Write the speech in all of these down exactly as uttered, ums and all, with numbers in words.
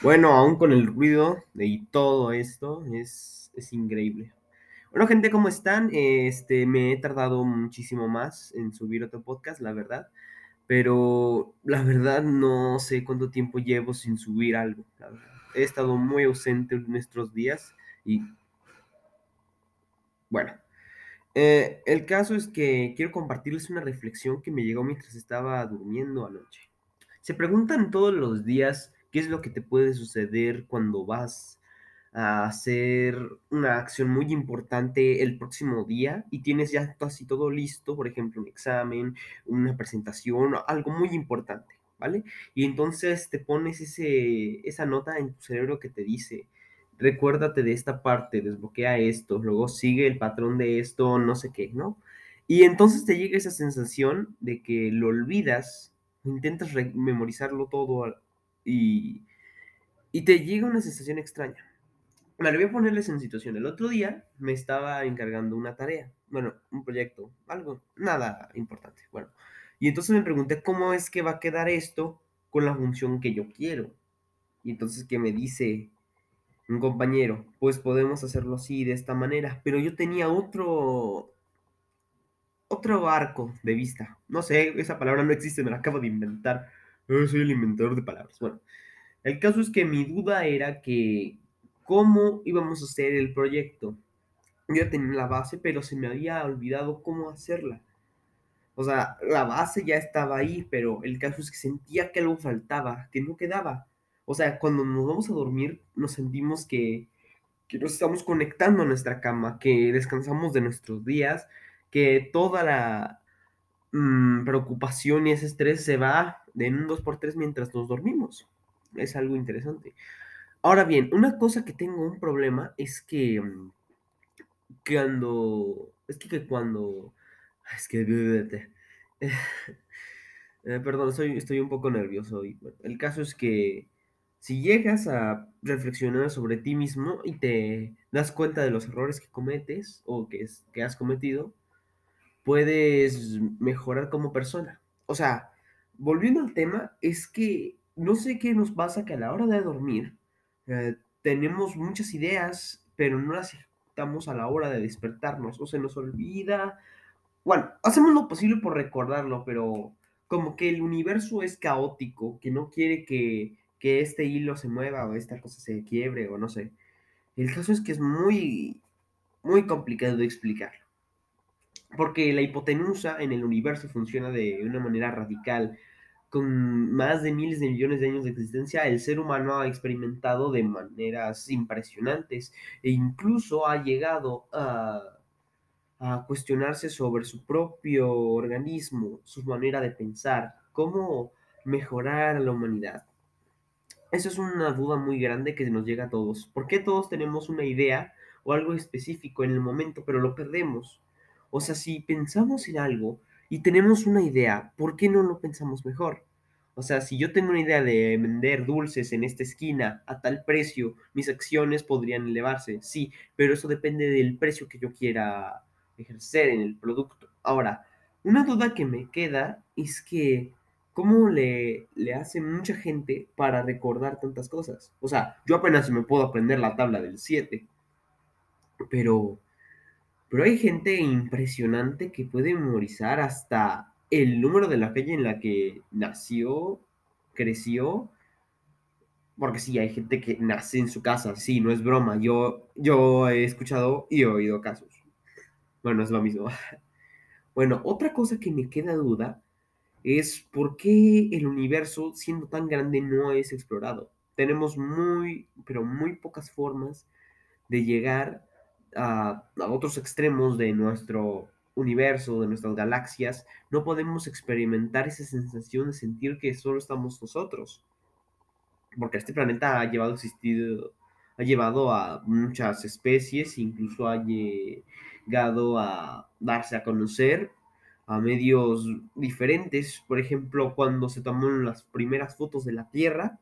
Bueno, aún con el ruido de y todo esto, es, es increíble. Bueno, gente, ¿cómo están? Este, me he tardado muchísimo más en subir otro podcast, la verdad, pero la verdad no sé cuánto tiempo llevo sin subir algo, la verdad. He estado muy ausente en estos días y bueno, eh, el caso es que quiero compartirles una reflexión que me llegó mientras estaba durmiendo anoche. Se preguntan todos los días qué es lo que te puede suceder cuando vas a hacer una acción muy importante el próximo día y tienes ya casi todo listo, por ejemplo, un examen, una presentación, algo muy importante, ¿vale? Y entonces te pones ese, esa nota en tu cerebro que te dice, recuérdate de esta parte, desbloquea esto, luego sigue el patrón de esto, no sé qué, ¿no? Y entonces te llega esa sensación de que lo olvidas, intentas re- memorizarlo todo al- y, y te llega una sensación extraña. Vale, voy a ponerles en situación. El otro día me estaba encargando una tarea, bueno, un proyecto, algo, nada importante. Bueno, y entonces me pregunté cómo es que va a quedar esto con la función que yo quiero. Y entonces que me dice un compañero, pues podemos hacerlo así, de esta manera, pero yo tenía otro, otro arco de vista. No sé, esa palabra no existe, me la acabo de inventar. Yo soy el inventador de palabras. Bueno, el caso es que mi duda era que cómo íbamos a hacer el proyecto. Yo ya tenía la base, pero se me había olvidado cómo hacerla. O sea, la base ya estaba ahí, pero el caso es que sentía que algo faltaba, que no quedaba. O sea, cuando nos vamos a dormir, nos sentimos que, que nos estamos conectando a nuestra cama, que descansamos de nuestros días, que toda la mm, preocupación y ese estrés se va de en un dos por tres mientras nos dormimos. Es algo interesante. Ahora bien, una cosa que tengo un problema es que mm, cuando, es que, que cuando, es que, eh, perdón, soy, estoy un poco nervioso y bueno, el caso es que si llegas a reflexionar sobre ti mismo y te das cuenta de los errores que cometes o que, es- que has cometido, puedes mejorar como persona. O sea, volviendo al tema, es que no sé qué nos pasa que a la hora de dormir eh, tenemos muchas ideas, pero no las ejecutamos a la hora de despertarnos, o se nos olvida. Bueno, hacemos lo posible por recordarlo, pero como que el universo es caótico, que no quiere que, que este hilo se mueva o esta cosa se quiebre o no sé. El caso es que es muy, muy complicado de explicar. Porque la hipotenusa en el universo funciona de una manera radical. Con más de miles de millones de años de existencia, el ser humano ha experimentado de maneras impresionantes e incluso ha llegado a, a cuestionarse sobre su propio organismo, su manera de pensar, cómo mejorar a la humanidad. Eso es una duda muy grande que nos llega a todos. ¿Por qué todos tenemos una idea o algo específico en el momento, pero lo perdemos? O sea, si pensamos en algo y tenemos una idea, ¿por qué no lo pensamos mejor? O sea, si yo tengo una idea de vender dulces en esta esquina a tal precio, mis acciones podrían elevarse, sí, pero eso depende del precio que yo quiera ejercer en el producto. Ahora, una duda que me queda es que ¿cómo le, le hace mucha gente para recordar tantas cosas? O sea, yo apenas me puedo aprender la tabla del siete, pero, pero hay gente impresionante que puede memorizar hasta el número de la calle en la que nació, creció, porque sí, hay gente que nace en su casa, sí, no es broma, yo, yo he escuchado y he oído casos. Bueno, es lo mismo. Bueno, otra cosa que me queda duda es por qué el universo, siendo tan grande, no es explorado. Tenemos muy, pero muy pocas formas de llegar a, a otros extremos de nuestro universo, de nuestras galaxias. No podemos experimentar esa sensación de sentir que solo estamos nosotros, porque este planeta ha llevado a existir, ha llevado a muchas especies, incluso ha llegado a darse a conocer a medios diferentes. Por ejemplo, cuando se tomaron las primeras fotos de la Tierra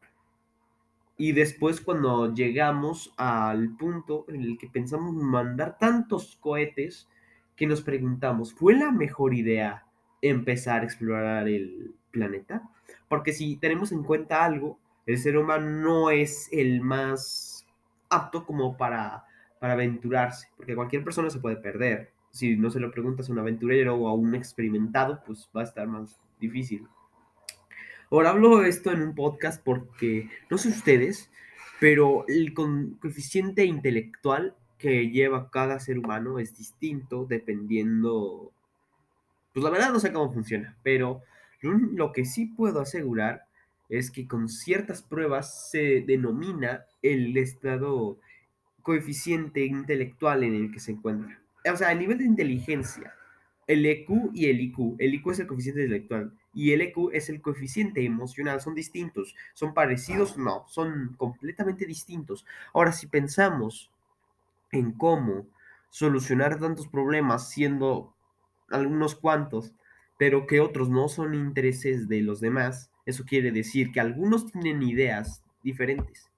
y después cuando llegamos al punto en el que pensamos mandar tantos cohetes que nos preguntamos, ¿fue la mejor idea empezar a explorar el planeta? Porque si tenemos en cuenta algo, El ser humano no es el más apto como para, para aventurarse, porque cualquier persona se puede perder. Si no se lo preguntas a un aventurero o a un experimentado, pues va a estar más difícil. Ahora hablo esto en un podcast porque, no sé ustedes, pero el con- coeficiente intelectual que lleva cada ser humano es distinto dependiendo, pues la verdad no sé cómo funciona, pero lo lo que sí puedo asegurar es que con ciertas pruebas se denomina el estado coeficiente intelectual en el que se encuentra. O sea, a nivel de inteligencia, el E Q y el I Q. El I Q es el coeficiente intelectual y el E Q es el coeficiente emocional. Son distintos. ¿Son parecidos? No, son completamente distintos. Ahora, si pensamos en cómo solucionar tantos problemas siendo algunos cuantos, pero que otros no son intereses de los demás, eso quiere decir que algunos tienen ideas diferentes.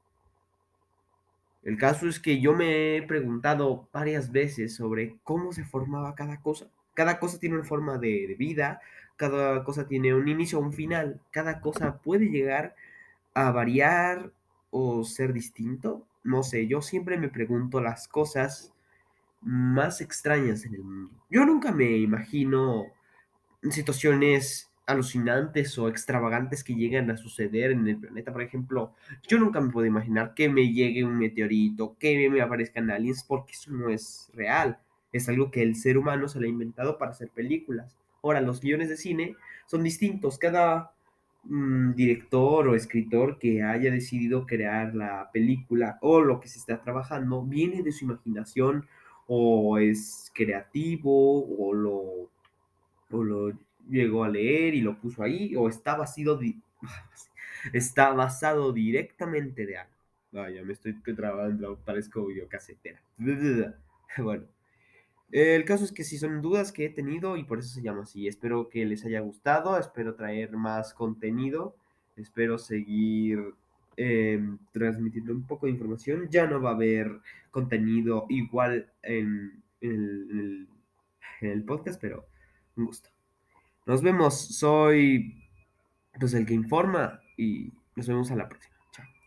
El caso es que yo me he preguntado varias veces sobre cómo se formaba cada cosa. Cada cosa tiene una forma de, de vida, cada cosa tiene un inicio o un final, cada cosa puede llegar a variar o ser distinto. No sé, yo siempre me pregunto las cosas más extrañas en el mundo. Yo nunca me imagino situaciones alucinantes o extravagantes que llegan a suceder en el planeta. Por ejemplo, yo nunca me puedo imaginar que me llegue un meteorito, que me aparezcan aliens, porque eso no es real. Es algo que el ser humano se lo ha inventado para hacer películas. Ahora, los guiones de cine son distintos. Cada mm, director o escritor que haya decidido crear la película o lo que se está trabajando viene de su imaginación o es creativo o lo o lo llegó a leer y lo puso ahí, o está basado, di- está basado directamente de algo. Vaya, me estoy trabando, parezco videocasetera. Bueno, el caso es que sí son dudas que he tenido y por eso se llama así. Espero que les haya gustado, espero traer más contenido, espero seguir eh, transmitiendo un poco de información. Ya no va a haber contenido igual en, en el, en el en el podcast, pero un gusto. Nos vemos, soy pues el que informa y nos vemos a la próxima. Chao.